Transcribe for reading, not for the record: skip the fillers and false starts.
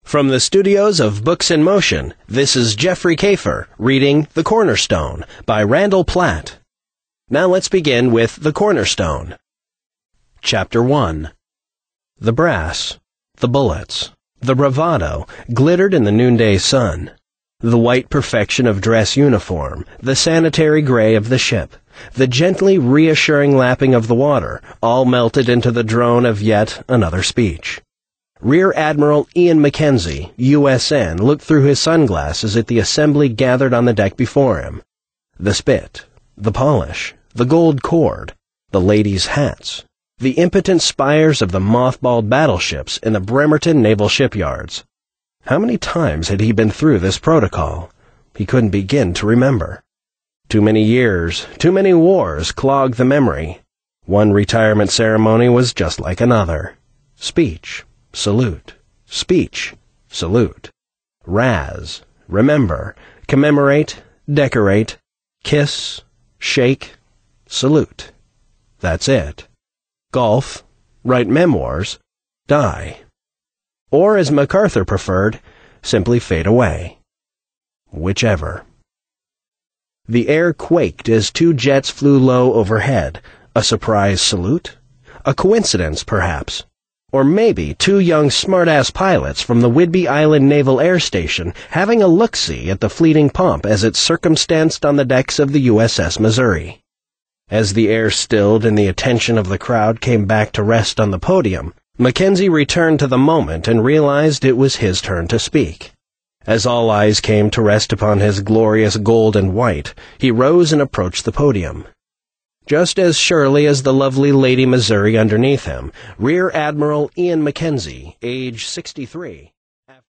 From the studios of Books in Motion, this is Jeffrey Kafer reading The Cornerstone by Randall Platt. Now let's begin with The Cornerstone. Chapter 1. The brass, the bullets, the bravado glittered in the noonday sun. The white perfection of dress uniform, the sanitary gray of the ship, the gently reassuring lapping of the water, all melted into the drone of yet another speech. Rear Admiral Ian Mackenzie, USN, looked through his sunglasses at the assembly gathered on the deck before him. The spit, the polish, the gold cord, the ladies' hats, the impotent spires of the mothballed battleships in the Bremerton naval shipyards. How many times had he been through this protocol? He couldn't begin to remember. Too many years, too many wars clogged the memory. One retirement ceremony was just like another. Speech, salute, speech, salute. Razz, remember, commemorate, decorate, kiss, shake, salute. That's it. Golf, write memoirs, die. Or, as MacArthur preferred, simply fade away. Whichever. The air quaked as two jets flew low overhead. A surprise salute? A coincidence, perhaps. Or maybe two young smart-ass pilots from the Whidbey Island Naval Air Station having a look-see at the fleeting pomp as it circumstanced on the decks of the USS Missouri. As the air stilled and the attention of the crowd came back to rest on the podium, Mackenzie returned to the moment and realized it was his turn to speak. As all eyes came to rest upon his glorious gold and white, he rose and approached the podium. Just as surely as the lovely Lady Missouri underneath him, Rear Admiral Ian Mackenzie, age 63,